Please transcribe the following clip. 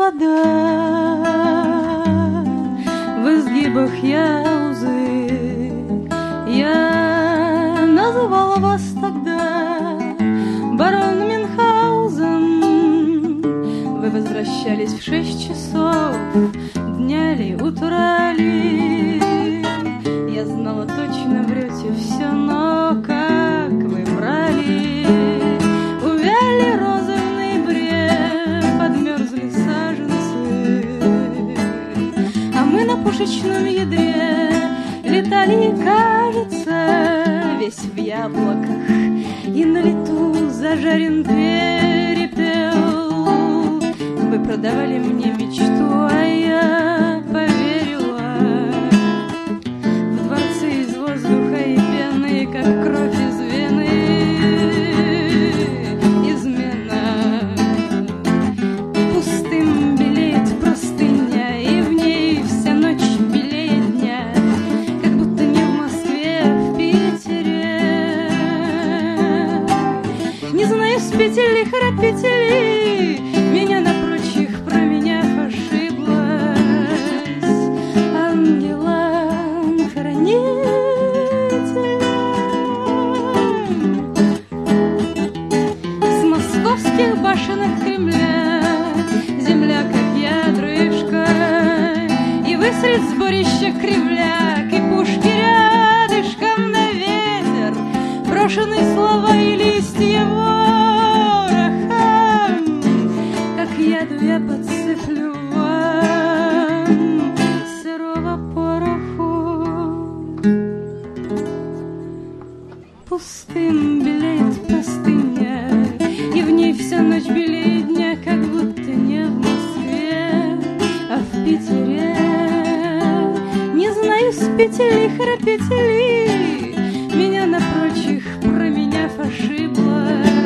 вода в изгибах Яузы. Я называла вас тогда барон Мюнхгаузен. Вы возвращались в 6 часов, дня ли, утра ли. Я знала, точно врете все, но как вы врали. Увяли розы в ноябре, подмерзли саженцы, а мы на пушечном ядре летали, кажется, весь в яблоках, и на лету зажарен перепел. Вы продавали мне мечту, а я поверила. В дворце из воздуха и пены, как кровь из вены, измена. Пустым белеет простыня, и в ней вся ночь белее дня, как будто не в Москве, а в Питере. Не знаю, спите ли, храпите ли, меня на прочих променяв ошиблась ангелом-хранителем. С московских башенок Кремля земля, как ядрышко, и вы средь сборища кривляк, и пушки рядышком на ветер, брошенные слова и листья ворохом. Как яду я подсыплю вам сырого пороху. Пустым белеет простыня, и в ней вся ночь белее дня, как будто не в Москве, а в Питере. Не знаю, спите ли, храпите ли, меня на прочих променяв ошиблась